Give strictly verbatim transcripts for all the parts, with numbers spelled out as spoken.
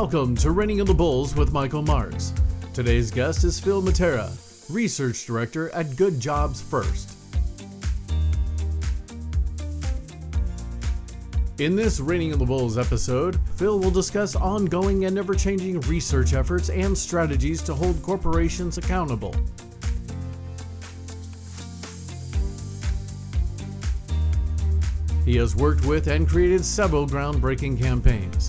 Welcome to Reining in the Bulls with Michael Marks. Today's guest is Phil Matera, Research Director at Good Jobs First. In this Reining in the Bulls episode, Phil will discuss ongoing and ever-changing research efforts and strategies to hold corporations accountable. He has worked with and created several groundbreaking campaigns.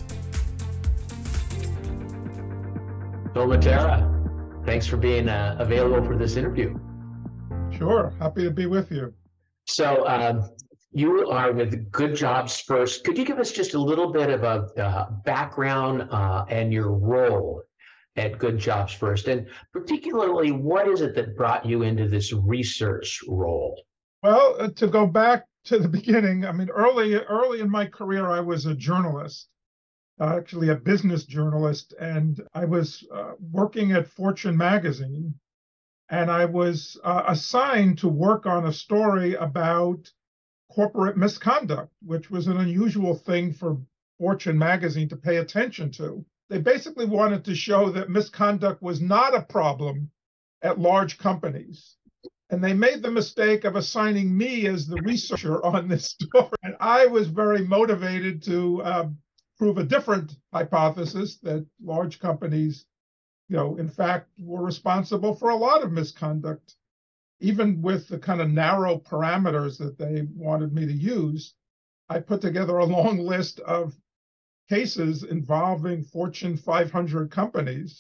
Phil Matera, thanks for being uh, available for this interview. Sure, happy to be with you. So um, you are with Good Jobs First. Could you give us just a little bit of a uh, background uh, and your role at Good Jobs First? And particularly, what is it that brought you into this research role? Well, uh, to go back to the beginning, I mean, early early in my career, I was a journalist, uh, actually a business journalist, and I was uh, working at Fortune magazine, and I was uh, assigned to work on a story about corporate misconduct, which was an unusual thing for Fortune magazine to pay attention to. They basically wanted to show that misconduct was not a problem at large companies. And they made the mistake of assigning me as the researcher on this story. And I was very motivated to uh, prove a different hypothesis, that large companies, you know, in fact, were responsible for a lot of misconduct, even with the kind of narrow parameters that they wanted me to use. I put together a long list of cases involving Fortune five hundred companies.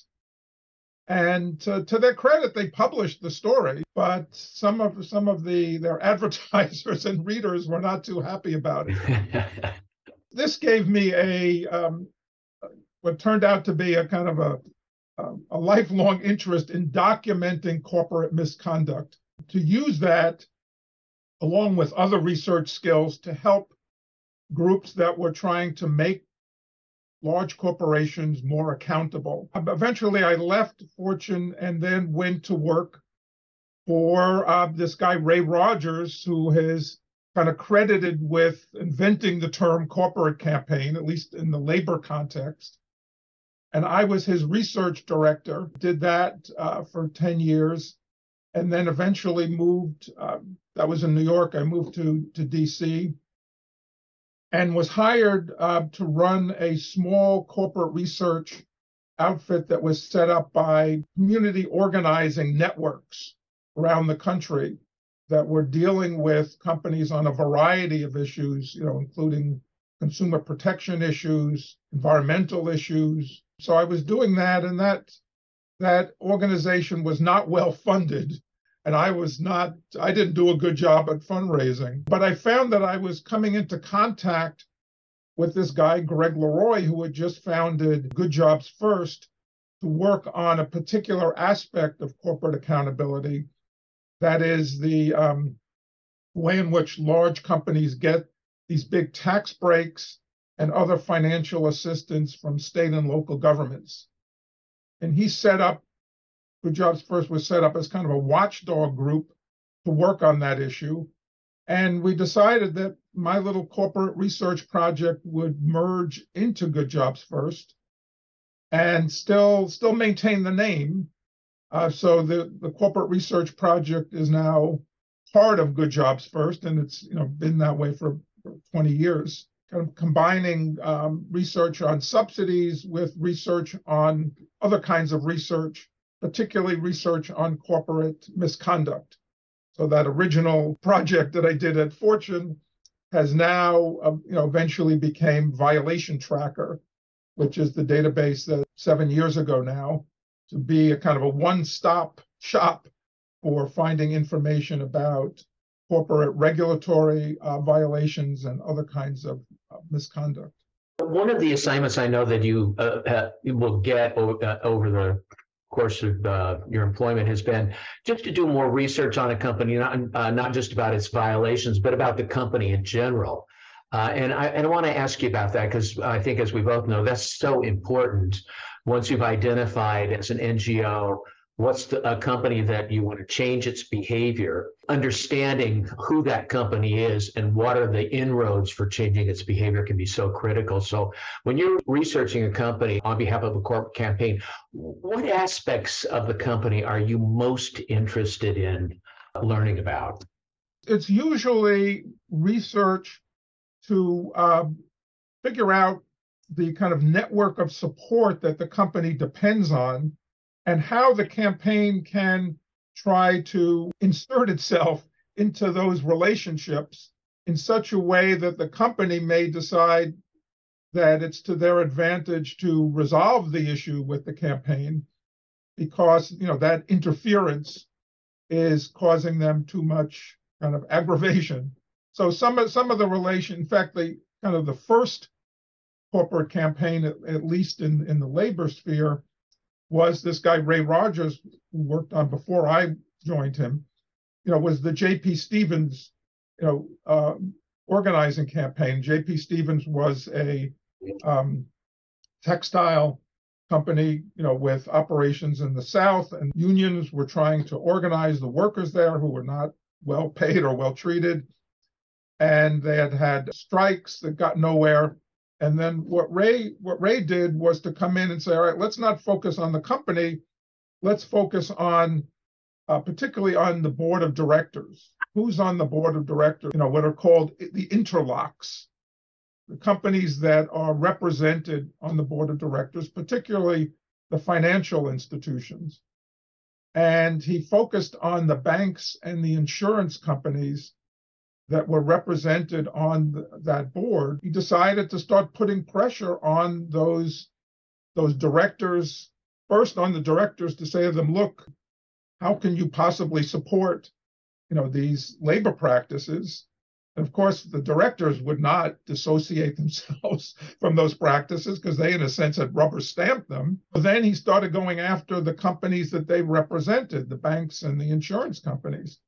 And to, to their credit, they published the story, but some of some of the their advertisers and readers were not too happy about it. This gave me a um, what turned out to be a kind of a a lifelong interest in documenting corporate misconduct, to use that along with other research skills to help groups that were trying to make large corporations more accountable. Eventually, I left Fortune and then went to work for uh, this guy, Ray Rogers, who is kind of credited with inventing the term corporate campaign, at least in the labor context. And I was his research director, did that uh, for ten years, and then eventually moved, uh, that was in New York, I moved to, to D C, and was hired uh, to run a small corporate research outfit that was set up by community organizing networks around the country that were dealing with companies on a variety of issues, you know, including consumer protection issues, environmental issues. So I was doing that, and that that organization was not well funded. And I was not, I didn't do a good job at fundraising. But I found that I was coming into contact with this guy, Greg Leroy, who had just founded Good Jobs First to work on a particular aspect of corporate accountability. That is the um, way in which large companies get these big tax breaks and other financial assistance from state and local governments. And he set up Good Jobs First was set up as kind of a watchdog group to work on that issue. And we decided that my little corporate research project would merge into Good Jobs First and still, still maintain the name. Uh, so the, the corporate research project is now part of Good Jobs First, and it's you know been that way for, for twenty years. Kind of combining um, research on subsidies with research on other kinds of research, particularly research on corporate misconduct. So that original project that I did at Fortune has now, uh, you know, eventually became Violation Tracker, which is the database that seven years ago now, to be a kind of a one-stop shop for finding information about corporate regulatory uh, violations and other kinds of uh, misconduct. One of the assignments I know that you uh, uh, will get o- uh, over the course of uh, your employment has been just to do more research on a company, not, uh, not just about its violations, but about the company in general. Uh, and I, and I want to ask you about that, because I think, as we both know, that's so important once you've identified as an N G O What's the, a company that you want to change its behavior, understanding who that company is and what are the inroads for changing its behavior can be so critical. So when you're researching a company on behalf of a corporate campaign, what aspects of the company are you most interested in learning about? It's usually research to uh, figure out the kind of network of support that the company depends on and how the campaign can try to insert itself into those relationships in such a way that the company may decide that it's to their advantage to resolve the issue with the campaign because, you know, that interference is causing them too much kind of aggravation. So some of some of the relation, in fact, the kind of the first corporate campaign, at, at least in, in the labor sphere, was this guy, Ray Rogers, who worked on before I joined him, you know, was the J P. Stevens, you know, uh, organizing campaign. J P. Stevens was a um, textile company, you know, with operations in the South, and unions were trying to organize the workers there who were not well paid or well treated. And they had had strikes that got nowhere. And then what Ray what Ray did was to come in and say, all right, let's not focus on the company. Let's focus on, uh, particularly on the board of directors. Who's on the board of directors? You know, what are called the interlocks, the companies that are represented on the board of directors, particularly the financial institutions. And he focused on the banks and the insurance companies that were represented on the, that board. He decided to start putting pressure on those, those directors, first on the directors to say to them, look, how can you possibly support, you know, these labor practices? And of course, the directors would not dissociate themselves from those practices because they, in a sense, had rubber stamped them. But then he started going after the companies that they represented, the banks and the insurance companies.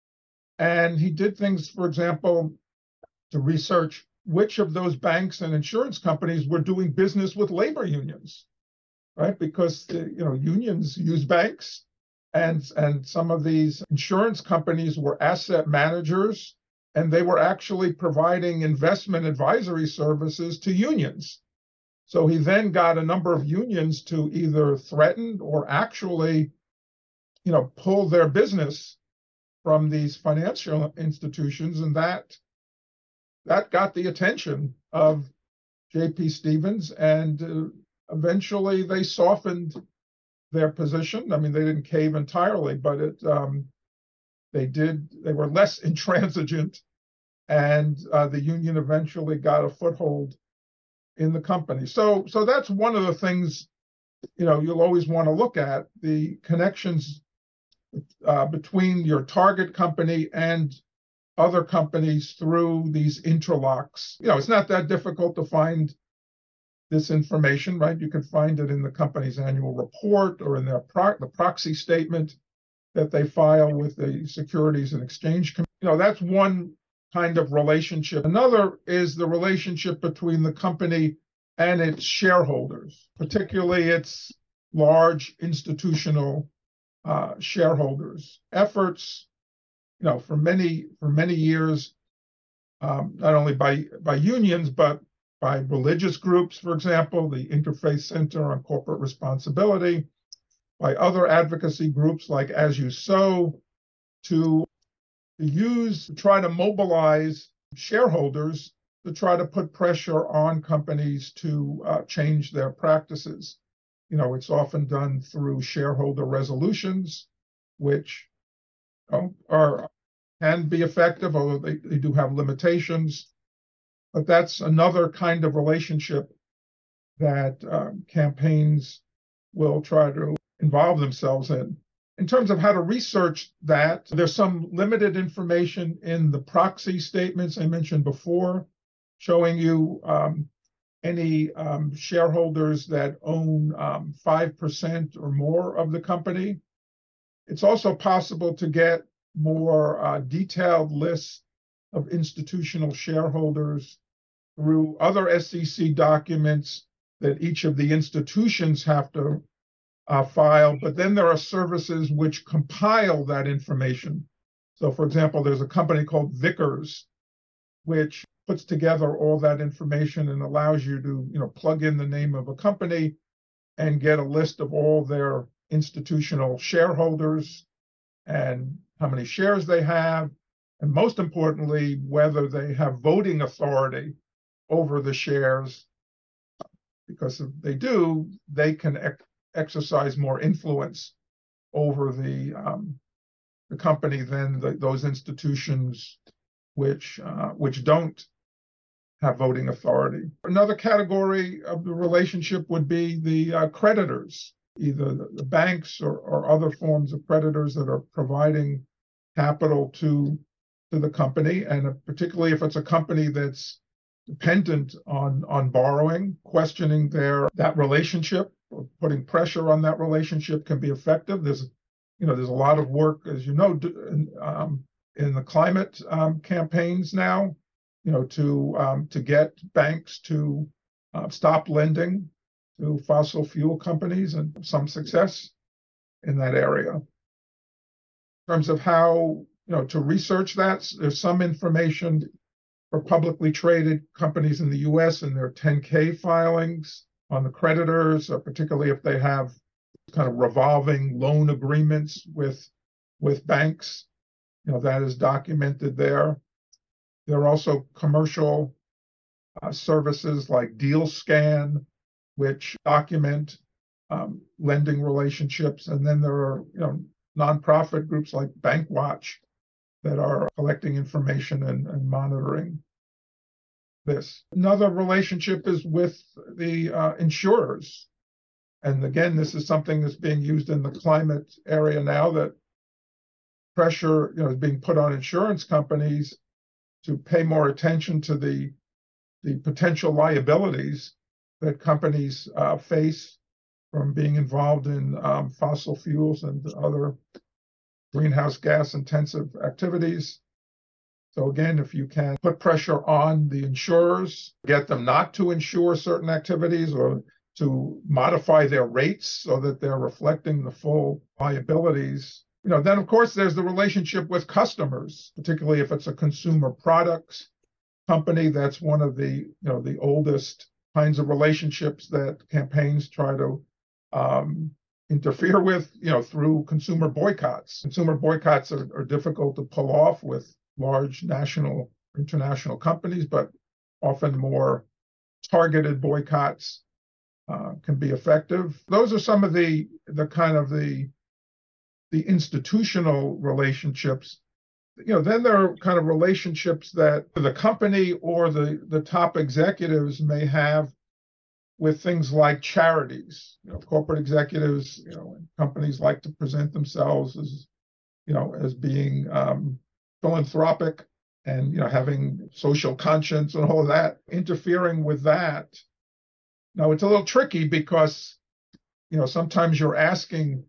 And he did things, for example, to research which of those banks and insurance companies were doing business with labor unions, right? Because, you know, unions use banks, and, and some of these insurance companies were asset managers, and they were actually providing investment advisory services to unions. So he then got a number of unions to either threaten or actually, you know, pull their business from these financial institutions, and that that got the attention of J P. Stevens, and uh, eventually they softened their position. I mean, they didn't cave entirely, but it um, they did. They were less intransigent, and uh, the union eventually got a foothold in the company. So, so that's one of the things, you know, you'll always want to look at, the connections Uh, between your target company and other companies through these interlocks. You know, it's not that difficult to find this information, right? You can find it in the company's annual report or in their pro- the proxy statement that they file with the Securities and Exchange Commission. You know, that's one kind of relationship. Another is the relationship between the company and its shareholders, particularly its large institutional Uh, shareholders. Efforts, you know, for many for many years, um, not only by by unions but by religious groups, for example, the Interfaith Center on Corporate Responsibility, by other advocacy groups like As You Sow, to use to try to mobilize shareholders to try to put pressure on companies to uh, change their practices. You know, it's often done through shareholder resolutions, which you know, are can be effective, although they, they do have limitations. But that's another kind of relationship that um, campaigns will try to involve themselves in. In terms of how to research that, there's some limited information in the proxy statements I mentioned before, showing you um, any um, shareholders that own um, five percent or more of the company. It's also possible to get more uh, detailed lists of institutional shareholders through other S E C documents that each of the institutions have to uh, file, but then there are services which compile that information. So, for example, there's a company called Vickers, which puts together all that information and allows you to, you know, plug in the name of a company and get a list of all their institutional shareholders and how many shares they have, and most importantly, whether they have voting authority over the shares. Because if they do, they can ex- exercise more influence over the um, the company than the, those institutions which uh, which don't have voting authority. Another category of the relationship would be the uh, creditors, either the, the banks or, or other forms of creditors that are providing capital to to the company, and uh, particularly if it's a company that's dependent on on borrowing, questioning their that relationship, or putting pressure on that relationship can be effective. There's, you know, there's a lot of work, as you know, um, in the climate um, campaigns now, you know, to um, to get banks to uh, stop lending to fossil fuel companies, and some success in that area. In terms of how, you know, to research that, there's some information for publicly traded companies in the U S and their ten K filings on the creditors, uh, particularly if they have kind of revolving loan agreements with with banks. You know, that is documented there. There are also commercial uh, services like DealScan, which document um, lending relationships. And then there are, you know, nonprofit groups like BankWatch that are collecting information and, and monitoring this. Another relationship is with the uh, insurers. And again, this is something that's being used in the climate area now, that pressure, you know, is being put on insurance companies to pay more attention to the, the potential liabilities that companies uh, face from being involved in um, fossil fuels and other greenhouse gas intensive activities. So again, if you can put pressure on the insurers, get them not to insure certain activities or to modify their rates so that they're reflecting the full liabilities. You know, then of course there's the relationship with customers, particularly if it's a consumer products company. That's one of the, you know, the oldest kinds of relationships that campaigns try to um, interfere with, you know, through consumer boycotts. Consumer boycotts are, are difficult to pull off with large national, international companies, but often more targeted boycotts uh, can be effective. Those are some of the the kind of the the institutional relationships. You know, then there are kind of relationships that the company or the the top executives may have with things like charities. You know, corporate executives, you know, companies like to present themselves as, you know, as being um, philanthropic and, you know, having social conscience and all of that. Interfering with that. Now, it's a little tricky because, you know, sometimes you're asking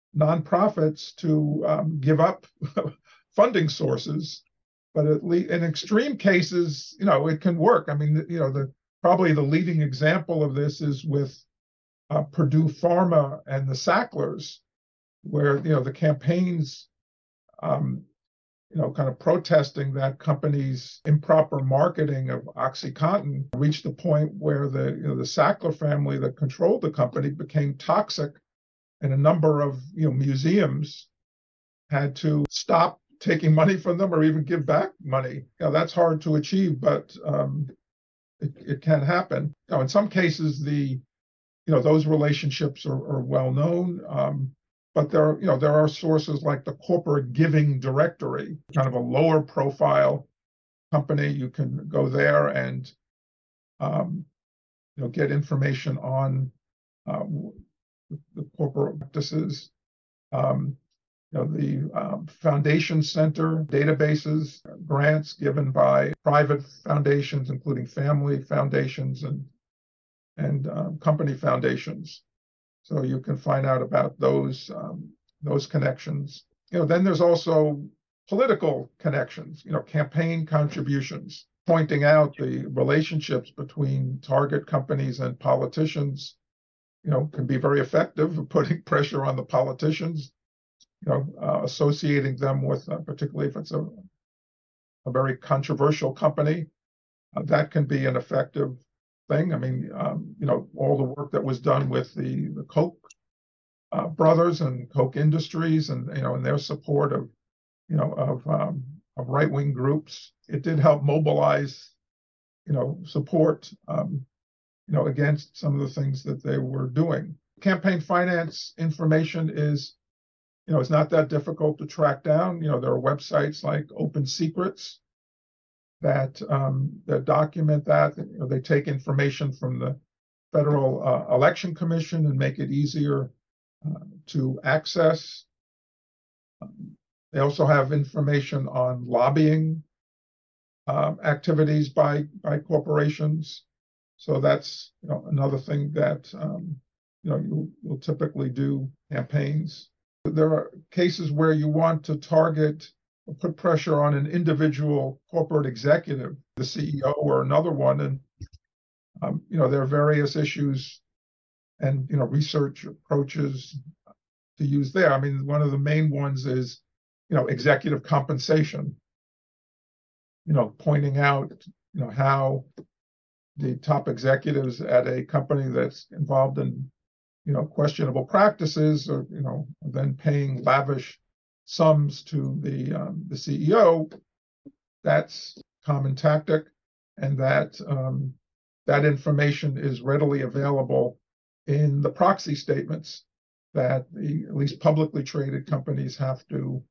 nonprofits to um, give up funding sources, but at least in extreme cases, you know, it can work. I mean, you know, the probably the leading example of this is with uh, Purdue Pharma and the Sacklers, where, you know, the campaigns, um, you know, kind of protesting that company's improper marketing of OxyContin reached the point where the, you know, the Sackler family that controlled the company became toxic, and a number of, you know, museums had to stop taking money from them or even give back money. You know, that's hard to achieve, but um, it, it can happen. You know, in some cases, the, you know, those relationships are, are well known. Um, But there are, you know, there are sources like the Corporate Giving Directory, kind of a lower profile company. You can go there and, um, you know, get information on uh, the corporate practices. Um, you know, the um, Foundation Center databases, grants given by private foundations, including family foundations and and um, company foundations. So you can find out about those um, those connections. You know, then there's also political connections. You know, campaign contributions, pointing out the relationships between target companies and politicians. you know, can be very effective at putting pressure on the politicians, you know, uh, associating them with, uh, particularly if it's a, a very controversial company, uh, that can be an effective thing. I mean, um, you know, all the work that was done with the, the Koch uh, brothers and Koch Industries, and you know, and their support of, you know, of um, of right-wing groups, it did help mobilize, you know, support, um, you know, against some of the things that they were doing. Campaign finance information is, you know, it's not that difficult to track down. You know, there are websites like Open Secrets that um, that document that. You know, they take information from the Federal uh, Election Commission and make it easier uh, to access. Um, they also have information on lobbying um, activities by by corporations. So that's, you know, another thing that um, you know you will typically do campaigns. There are cases where you want to target or put pressure on an individual corporate executive, the C E O or another one, and um, you know, there are various issues and, you know, research approaches to use there. I mean, one of the main ones is, you know, executive compensation. You know, pointing out, you know, how the top executives at a company that's involved in, you know, questionable practices, or, you know, then paying lavish sums to the um, the C E O. That's a common tactic, and that um, that information is readily available in the proxy statements that the at least publicly traded companies have to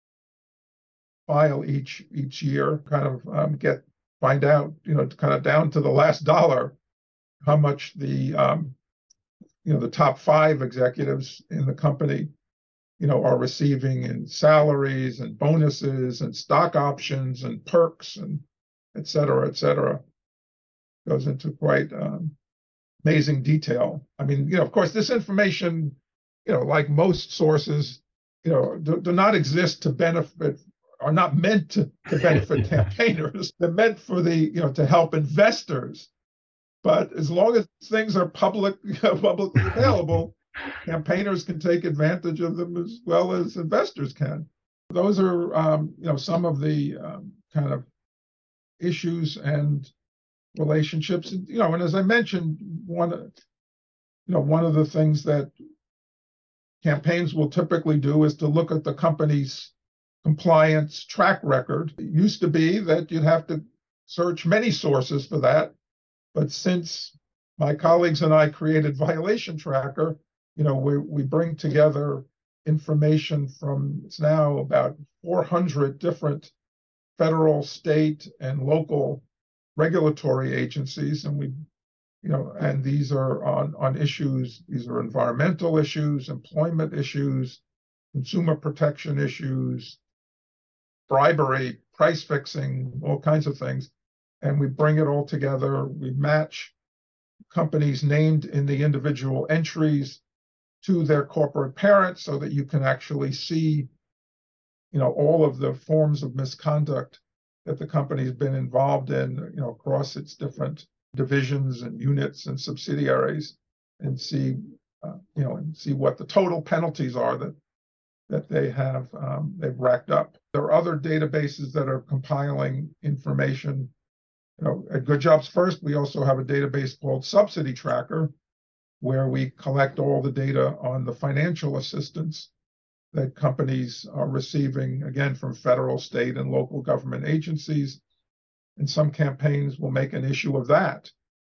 file each each year. Kind of um, get find out, you know, kind of down to the last dollar, how much the um, you know, the top five executives in the company, you know, are receiving in salaries and bonuses and stock options and perks and et cetera, et cetera. Goes into quite um, amazing detail. I mean, you know, of course, this information, you know, like most sources, you know, do, do not exist to benefit, are not meant to, to benefit campaigners. They're meant for the, you know, to help investors. But as long as things are public, you know, publicly available, campaigners can take advantage of them as well as investors can. Those are, um, you know, some of the um, kind of issues and relationships. You know, and as I mentioned, one, you know, one of the things that campaigns will typically do is to look at the company's compliance track record. It used to be that you'd have to search many sources for that, but since my colleagues and I created Violation Tracker, you know, we, we bring together information from, it's now about four hundred different federal, state, and local regulatory agencies. And we, you know, and these are on, on issues, these are environmental issues, employment issues, consumer protection issues, bribery, price fixing, all kinds of things. And we bring it all together. We match companies named in the individual entries to their corporate parents so that you can actually see, you know, all of the forms of misconduct that the company's been involved in, you know, across its different divisions and units and subsidiaries, and see, uh, you know, and see what the total penalties are that that they have um, they've racked up. There are other databases that are compiling information. You know, at Good Jobs First, we also have a database called Subsidy Tracker, where we collect all the data on the financial assistance that companies are receiving, again, from federal, state, and local government agencies. And some campaigns will make an issue of that,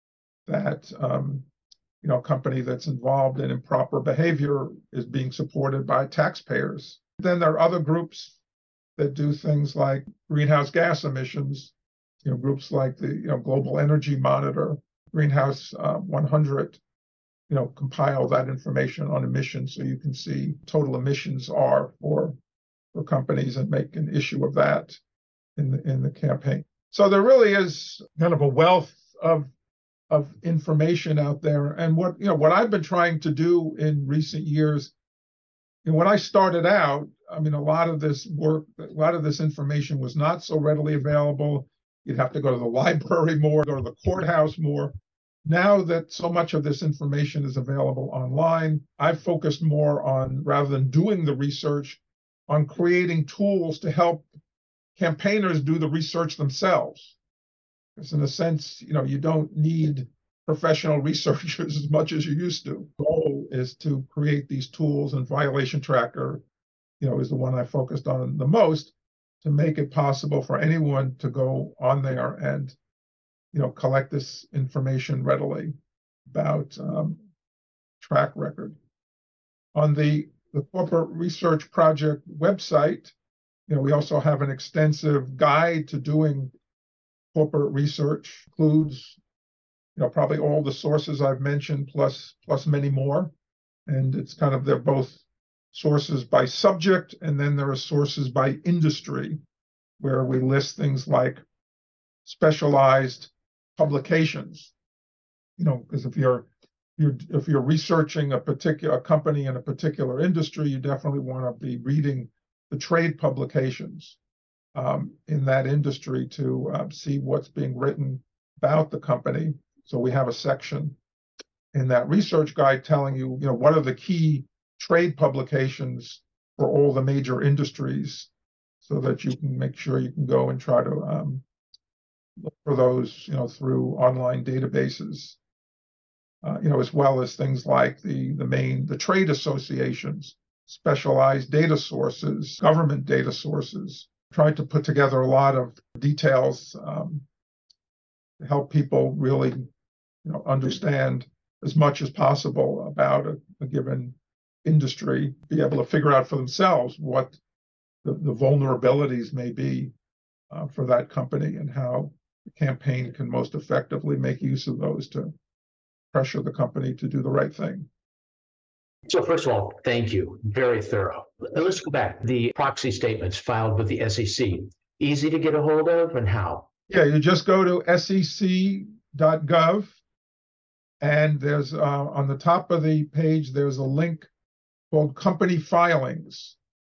that um, you know, a company that's involved in improper behavior is being supported by taxpayers. Then there are other groups that do things like greenhouse gas emissions, you know, groups like the, you know, Global Energy Monitor, Greenhouse uh, one hundred, you know, compile that information on emissions so you can see total emissions are for, for companies and make an issue of that in the, in the campaign. So there really is kind of a wealth of of information out there. And what, you know, what I've been trying to do in recent years, and when I started out, I mean, a lot of this work, a lot of this information was not so readily available. You'd have to go to the library more, go to the courthouse more. Now that so much of this information is available online, I've focused more on, rather than doing the research, on creating tools to help campaigners do the research themselves. Because in a sense, you know, you don't need professional researchers as much as you used to. The goal is to create these tools, and Violation Tracker, you know, is the one I focused on the most, to make it possible for anyone to go on there and, you know, collect this information readily about um, track record. On the, the Corporate Research Project website, you know, we also have an extensive guide to doing corporate research. Includes, you know, probably all the sources I've mentioned, plus plus many more. And it's kind of, they're both sources by subject, and then there are sources by industry, where we list things like specialized publications. You know, because if you're you're if you're researching a particular company in a particular industry, you definitely want to be reading the trade publications um, in that industry to uh, see what's being written about the company. So we have a section in that research guide telling you, you know, what are the key trade publications for all the major industries, so that you can make sure you can go and try to um, look for those, you know, through online databases, uh, you know, as well as things like the the main the trade associations, specialized data sources, government data sources. Tried to put together a lot of details um, to help people really, you know, understand as much as possible about a, a given industry, be able to figure out for themselves what the, the vulnerabilities may be uh, for that company, and how the campaign can most effectively make use of those to pressure the company to do the right thing. So first of all, thank you. Very thorough. Let's go back. The proxy statements filed with the S E C, easy to get a hold of, and how? Yeah, you just go to S E C dot gov, and there's uh, on the top of the page, there's a link called Company Filings,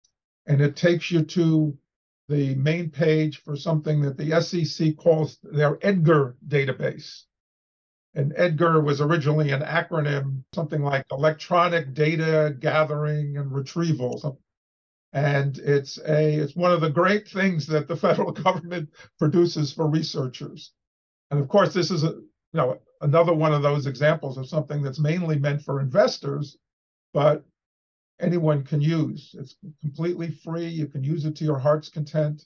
and it takes you to the main page for something that the S E C calls their EDGAR database. And EDGAR was originally an acronym, something like Electronic Data Gathering and Retrieval. And it's a it's one of the great things that the federal government produces for researchers. And of course, this is a you know another one of those examples of something that's mainly meant for investors, but anyone can use. It's completely free. You can use it to your heart's content.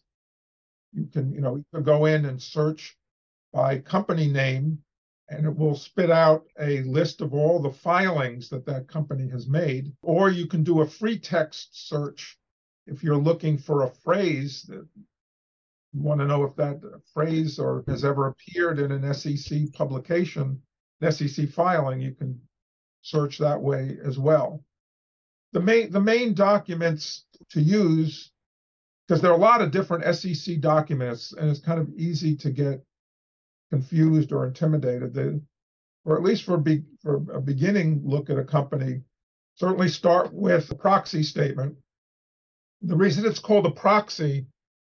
You can, you know, you can go in and search by company name, and it will spit out a list of all the filings that that company has made. Or you can do a free text search if you're looking for a phrase that you want to know if that phrase or has ever appeared in an S E C publication, an S E C filing. You can search that way as well. The main, the main documents to use, because there are a lot of different S E C documents, and it's kind of easy to get confused or intimidated. They, or at least for, be, for a beginning look at a company, certainly start with a proxy statement. The reason it's called a proxy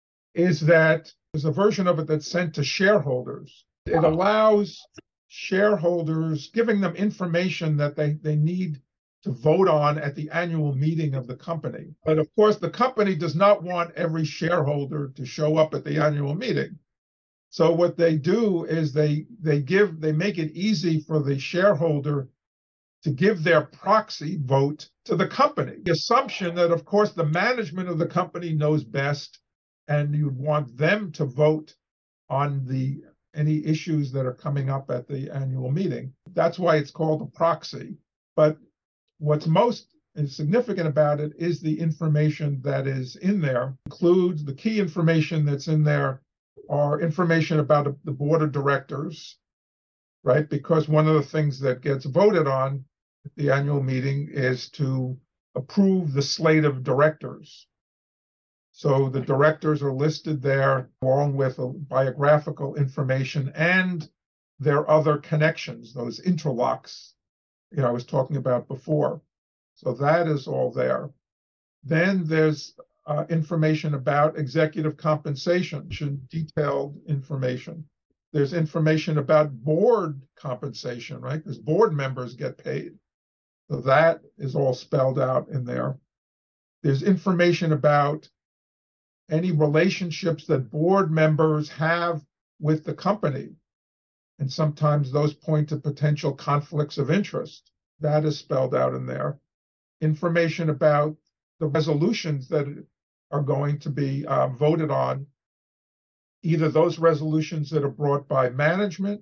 is that there's a version of it that's sent to shareholders. It allows shareholders, giving them information that they, they need to vote on at the annual meeting of the company. But of course, the company does not want every shareholder to show up at the annual meeting. So what they do is they they give they make it easy for the shareholder to give their proxy vote to the company. The assumption that, of course, the management of the company knows best, and you'd want them to vote on the any issues that are coming up at the annual meeting. That's why it's called a proxy. But what's most significant about it is the information that is in there. Includes the key information that's in there are information about the board of directors, right? Because one of the things that gets voted on at the annual meeting is to approve the slate of directors. So the directors are listed there along with biographical information and their other connections, those interlocks, you know, I was talking about before. So that is all there. Then there's uh, information about executive compensation, detailed information. There's information about board compensation, right? Because board members get paid. So that is all spelled out in there. There's information about any relationships that board members have with the company. And sometimes those point to potential conflicts of interest. That is spelled out in there. Information about the resolutions that are going to be uh, voted on, either those resolutions that are brought by management,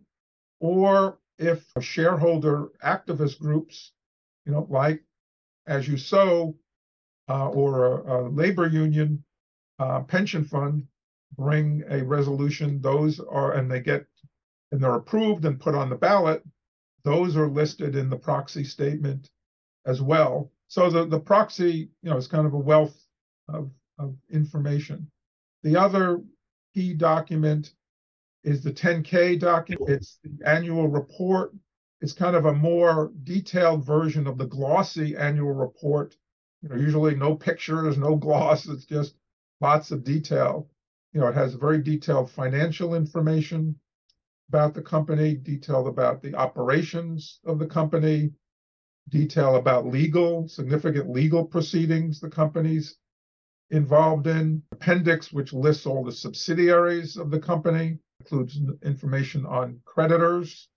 or if shareholder activist groups, you know, like As You Sow, uh, or a, a labor union uh, pension fund, bring a resolution, those are, and they get, and they're approved and put on the ballot, those are listed in the proxy statement as well. So the, the proxy, you know, is kind of a wealth of, of information. The other key document is the ten K document. It's the annual report. It's kind of a more detailed version of the glossy annual report. You know, usually no pictures, no gloss. It's just lots of detail. You know, it has very detailed financial information about the company, detail about the operations of the company, detail about legal, significant legal proceedings the company's involved in, appendix which lists all the subsidiaries of the company, includes information on creditors,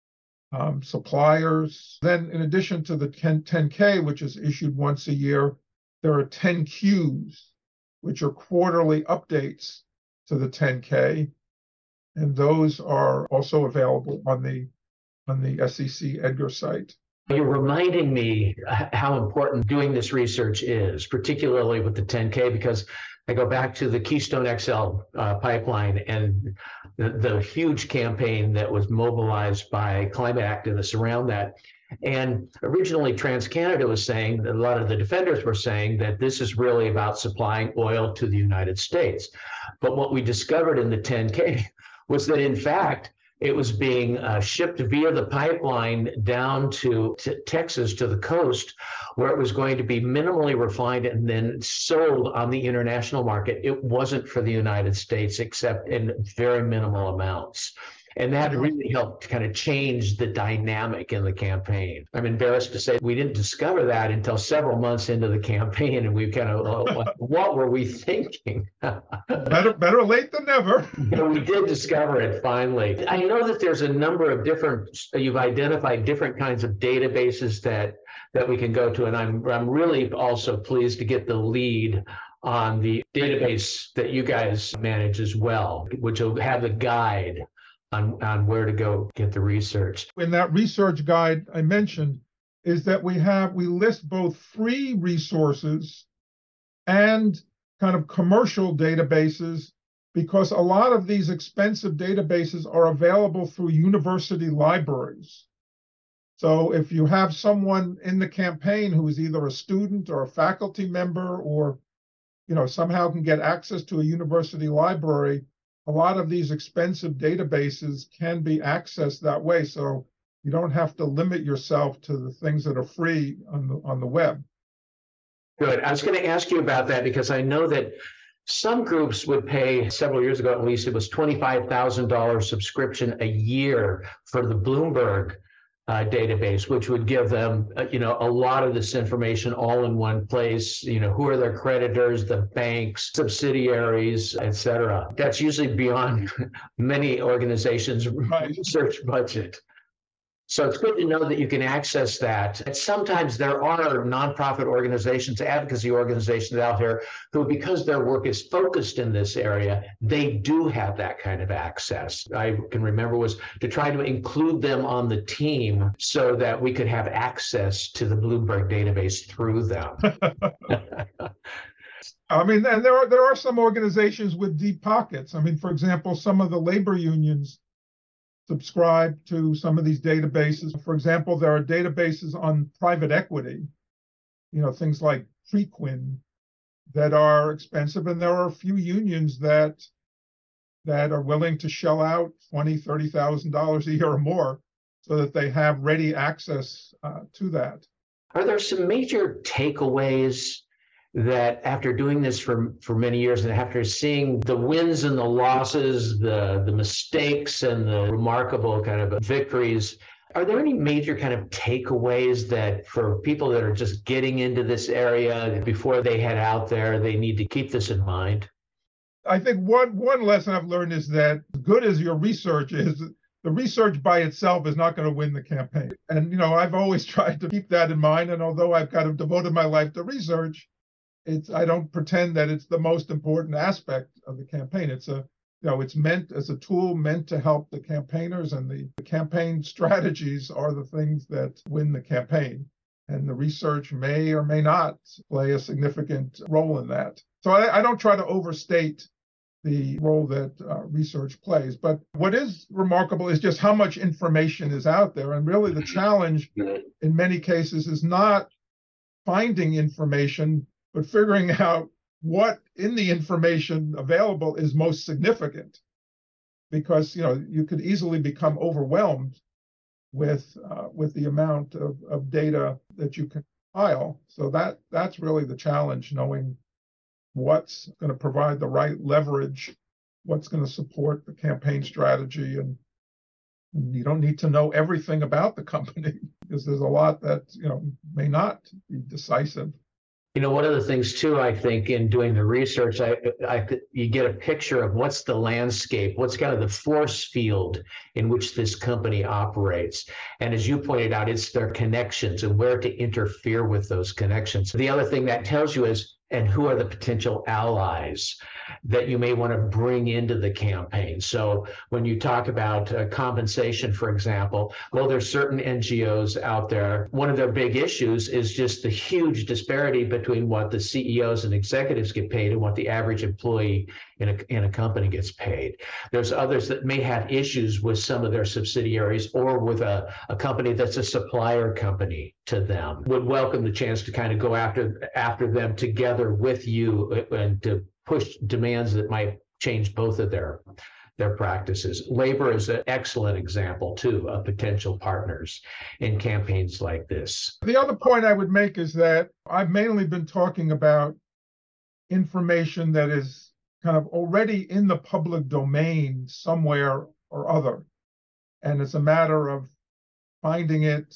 um, suppliers. Then in addition to the ten K, which is issued once a year, there are ten Qs, which are quarterly updates to the ten K. And those are also available on the on the S E C Edgar site. You're reminding me how important doing this research is, particularly with the ten K, because I go back to the Keystone X L uh, pipeline and the, the huge campaign that was mobilized by climate activists around that. And originally TransCanada was saying, a lot of the defenders were saying that this is really about supplying oil to the United States. But what we discovered in the ten K was that, in fact, it was being uh, shipped via the pipeline down to t- Texas, to the coast, where it was going to be minimally refined and then sold on the international market. It wasn't for the United States, except in very minimal amounts. And that really helped kind of change the dynamic in the campaign. I'm embarrassed to say we didn't discover that until several months into the campaign, and we kind of, uh, what were we thinking? better, better late than never. But we did discover it finally. I know that there's a number of different, you've identified different kinds of databases that that we can go to, and I'm I'm really also pleased to get the lead on the database that you guys manage as well, which will have a guide on, on where to go get the research. In that research guide I mentioned is that we have, we list both free resources and kind of commercial databases, because a lot of these expensive databases are available through university libraries. So if you have someone in the campaign who is either a student or a faculty member, or, you know, somehow can get access to a university library, a lot of these expensive databases can be accessed that way. So you don't have to limit yourself to the things that are free on the on the web. Good. I was going to ask you about that, because I know that some groups would pay, several years ago at least, it was twenty-five thousand dollars subscription a year for the Bloomberg uh, database, which would give them, uh, you know, a lot of this information all in one place. You know, who are their creditors, the banks, subsidiaries, et cetera. That's usually beyond many organizations' Right. research budget. So it's good to know that you can access that. And sometimes there are nonprofit organizations, advocacy organizations out there who, because their work is focused in this area, they do have that kind of access. I can remember was to try to include them on the team so that we could have access to the Bloomberg database through them. I mean, and there are there are some organizations with deep pockets. I mean, for example, some of the labor unions subscribe to some of these databases. For example, there are databases on private equity, you know, things like Preqin, that are expensive, and there are a few unions that that are willing to shell out twenty thousand dollars, thirty thousand dollars a year or more so that they have ready access uh, to that. Are there some major takeaways that after doing this for, for many years and after seeing the wins and the losses, the, the mistakes and the remarkable kind of victories, are there any major kind of takeaways that for people that are just getting into this area before they head out there, they need to keep this in mind? I think one one lesson I've learned is that as good as your research is, the research by itself is not going to win the campaign. And, you know, I've always tried to keep that in mind. And although I've kind of devoted my life to research, it's I don't pretend that it's the most important aspect of the campaign. It's a You know, it's meant as a tool meant to help the campaigners, and the, the campaign strategies are the things that win the campaign. And the research may or may not play a significant role in that. So I, I don't try to overstate the role that uh, research plays. But what is remarkable is just how much information is out there. And really the challenge in many cases is not finding information, but figuring out what in the information available is most significant, because you know you could easily become overwhelmed with uh, with the amount of, of data that you can compile. So that that's really the challenge, knowing what's going to provide the right leverage, what's going to support the campaign strategy, and, and you don't need to know everything about the company because there's a lot that you know may not be decisive. You know, one of the things too, I think, in doing the research, I, I, you get a picture of what's the landscape, what's kind of the force field in which this company operates. And as you pointed out, it's their connections and where to interfere with those connections. The other thing that tells you is, and who are the potential allies that you may want to bring into the campaign. So when you talk about uh, compensation, for example, well, there's certain N G Os out there. One of their big issues is just the huge disparity between what the C E Os and executives get paid and what the average employee in a, in a company gets paid. There's others that may have issues with some of their subsidiaries or with a, a company that's a supplier company to them. Would welcome the chance to kind of go after after them together with you and to push demands that might change both of their their practices. Labor is an excellent example too of potential partners in campaigns like this. The other point I would make is that I've mainly been talking about information that is kind of already in the public domain somewhere or other. And it's a matter of finding it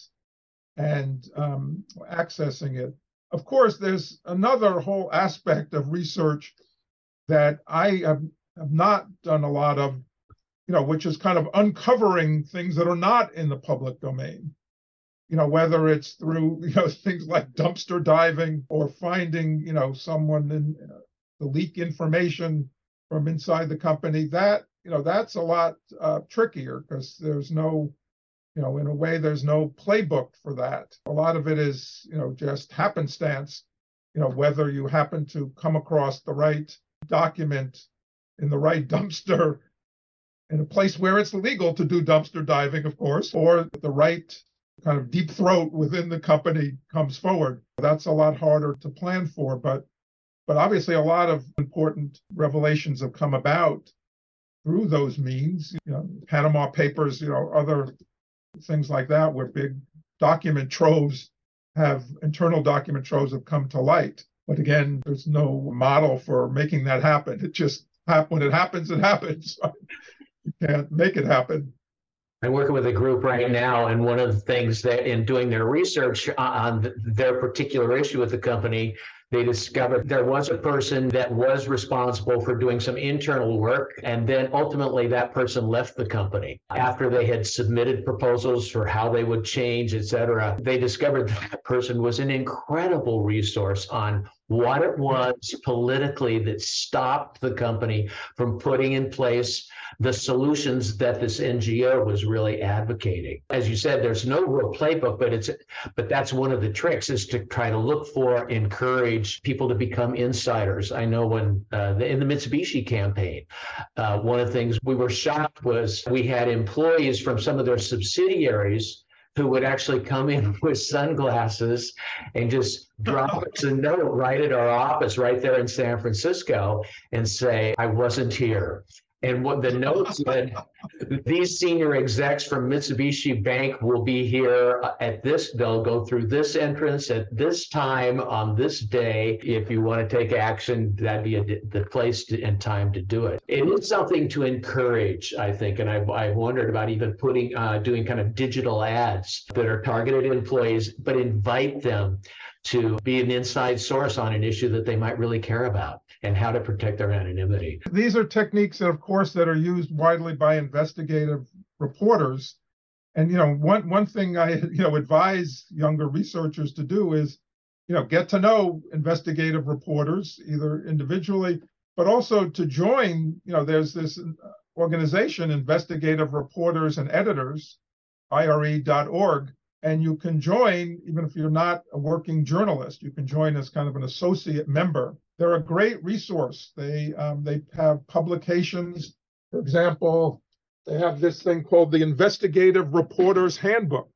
and um, accessing it. Of course, there's another whole aspect of research that I have, have not done a lot of, you know, which is kind of uncovering things that are not in the public domain. You know, whether it's through, you know, things like dumpster diving or finding, you know, someone in uh, the leak information from inside the company, that, you know, that's a lot uh, trickier because there's no, you know, in a way, there's no playbook for that. A lot of it is, you know, just happenstance, you know, whether you happen to come across the right document in the right dumpster in a place where it's legal to do dumpster diving, of course, or the right kind of deep throat within the company comes forward. That's a lot harder to plan for, but but obviously a lot of important revelations have come about through those means, you know, Panama Papers, you know, other things like that, where big document troves have, internal document troves have come to light. But again, there's no model for making that happen. It just, when it happens, it happens. You can't make it happen. I'm working with a group right now, and one of the things that in doing their research on their particular issue with the company, they discovered there was a person that was responsible for doing some internal work, and then ultimately that person left the company. After they had submitted proposals for how they would change, et cetera, they discovered that, that person was an incredible resource on what it was politically that stopped the company from putting in place the solutions that this N G O was really advocating. As you said, there's no real playbook, but it's but that's one of the tricks, is to try to look for, encourage people to become insiders. I know when uh, the, in the Mitsubishi campaign, uh, one of the things we were shocked was we had employees from some of their subsidiaries who would actually come in with sunglasses and just drop us a note right at our office right there in San Francisco and say, I wasn't here. And what the note said, these senior execs from Mitsubishi Bank will be here at this, they'll go through this entrance at this time on this day. If you want to take action, that'd be a, the place to, and time to do it. It is something to encourage, I think. And I've, I've wondered about even putting, uh, doing kind of digital ads that are targeted at employees, but invite them to be an inside source on an issue that they might really care about and how to protect their anonymity. These are techniques that, of course, that are used widely by investigative reporters. And, you know, one, one thing I, you know, advise younger researchers to do is, you know, get to know investigative reporters, either individually, but also to join, you know, there's this organization, Investigative Reporters and Editors, I R E dot org. And you can join, even if you're not a working journalist, you can join as kind of an associate member. They're a great resource. They um, they have publications. For example, they have this thing called the Investigative Reporter's Handbook,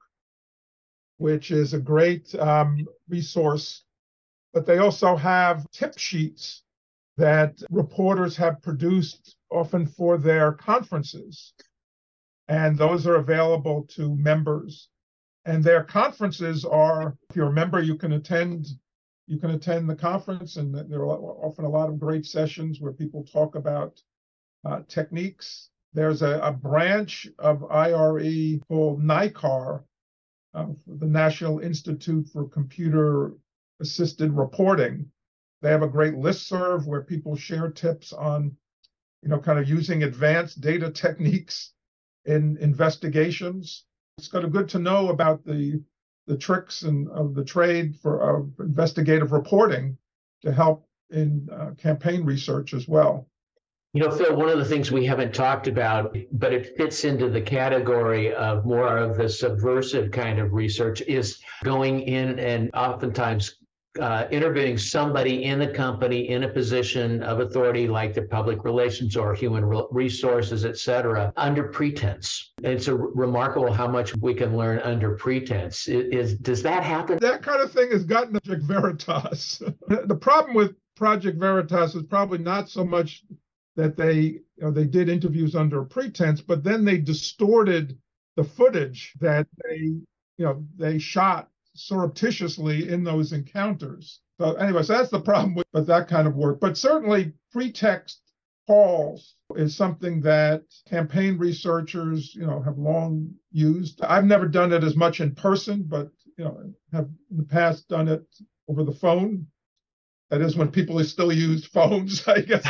which is a great um, resource. But they also have tip sheets that reporters have produced often for their conferences. And those are available to members. And their conferences are, if you're a member, you can attend, you can attend the conference, and there are often a lot of great sessions where people talk about uh, techniques. There's a, a branch of I R E called NICAR, uh, the National Institute for Computer Assisted Reporting. They have a great listserv where people share tips on, you know, kind of using advanced data techniques in investigations. It's kind of good to know about the the tricks and of the trade for of investigative reporting to help in uh, campaign research as well. You know, Phil, one of the things we haven't talked about, but it fits into the category of more of the subversive kind of research, is going in and oftentimes uh, interviewing somebody in the company in a position of authority, like the public relations or human resources, et cetera, under pretense. It's a remarkable how much we can learn under pretense. Is, is does that happen? That kind of thing has gotten Project Veritas. The problem with Project Veritas is probably not so much that they, you know, they did interviews under a pretense, but then they distorted the footage that they, you know, they shot surreptitiously in those encounters. So anyway, so that's the problem with, with that kind of work. But certainly pretext calls is something that campaign researchers, you know, have long used. I've never done it as much in person, but, you know, have in the past done it over the phone. That is when people still use phones, I guess.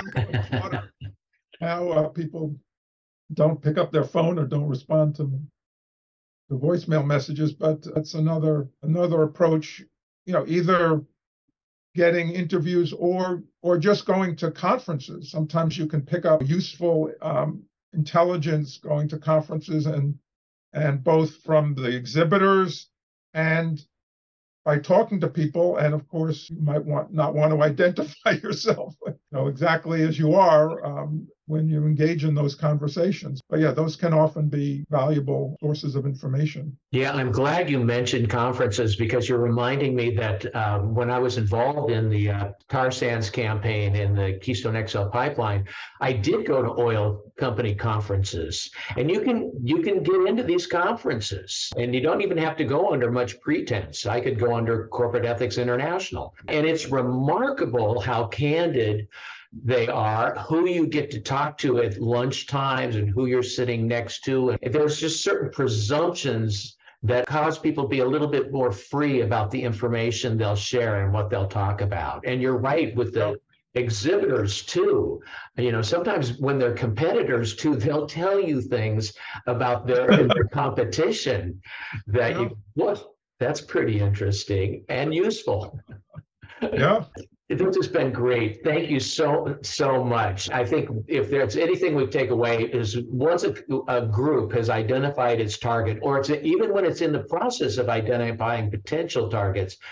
Now uh, people don't pick up their phone or don't respond to the voicemail messages, but that's another another approach. You know, either getting interviews or or just going to conferences. Sometimes you can pick up useful um, intelligence going to conferences, and and both from the exhibitors and by talking to people. And of course, you might want not want to identify yourself, you know, exactly as you are um, when you engage in those conversations. But yeah, those can often be valuable sources of information. Yeah, I'm glad you mentioned conferences, because you're reminding me that um, when I was involved in the uh, tar sands campaign in the Keystone X L pipeline, I did go to oil company conferences, and you can you can get into these conferences, and you don't even have to go under much pretense. I could go under Corporate Ethics International, and it's remarkable how candid they are, who you get to talk to at lunch times and who you're sitting next to. And there's just certain presumptions that cause people to be a little bit more free about the information they'll share and what they'll talk about. And you're right with the exhibitors too. You know, sometimes when they're competitors too, they'll tell you things about their, their competition that yeah. you, what, that's pretty interesting and useful. Yeah. This has been great. Thank you so, so much. I think if there's anything we take away is once a, a group has identified its target, or it's a, even when it's in the process of identifying potential targets,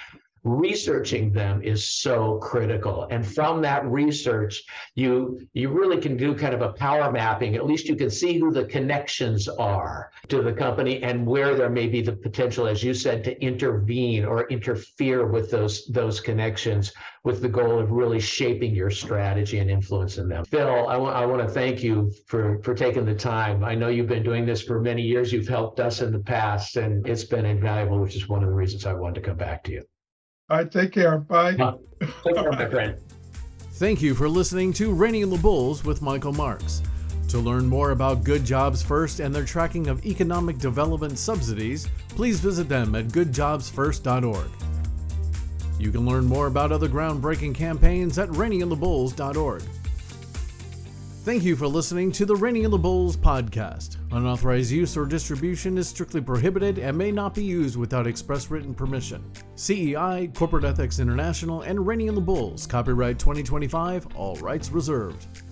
researching them is so critical. And from that research, you you really can do kind of a power mapping. At least you can see who the connections are to the company and where there may be the potential, as you said, to intervene or interfere with those those connections, with the goal of really shaping your strategy and influencing them. Phil, I want I want to thank you for for taking the time. I know you've been doing this for many years. You've helped us in the past, and it's been invaluable, which is one of the reasons I wanted to come back to you. All right, take care. Bye. Take care, my friend. Thank you for listening to Reining in the Bulls with Michael Marks. To learn more about Good Jobs First and their tracking of economic development subsidies, please visit them at good jobs first dot org. You can learn more about other groundbreaking campaigns at reining in the bulls dot org. Thank you for listening to the Reining in the Bulls podcast. Unauthorized use or distribution is strictly prohibited and may not be used without express written permission. C E I, Corporate Ethics International, and Reining in the Bulls, copyright twenty twenty-five, all rights reserved.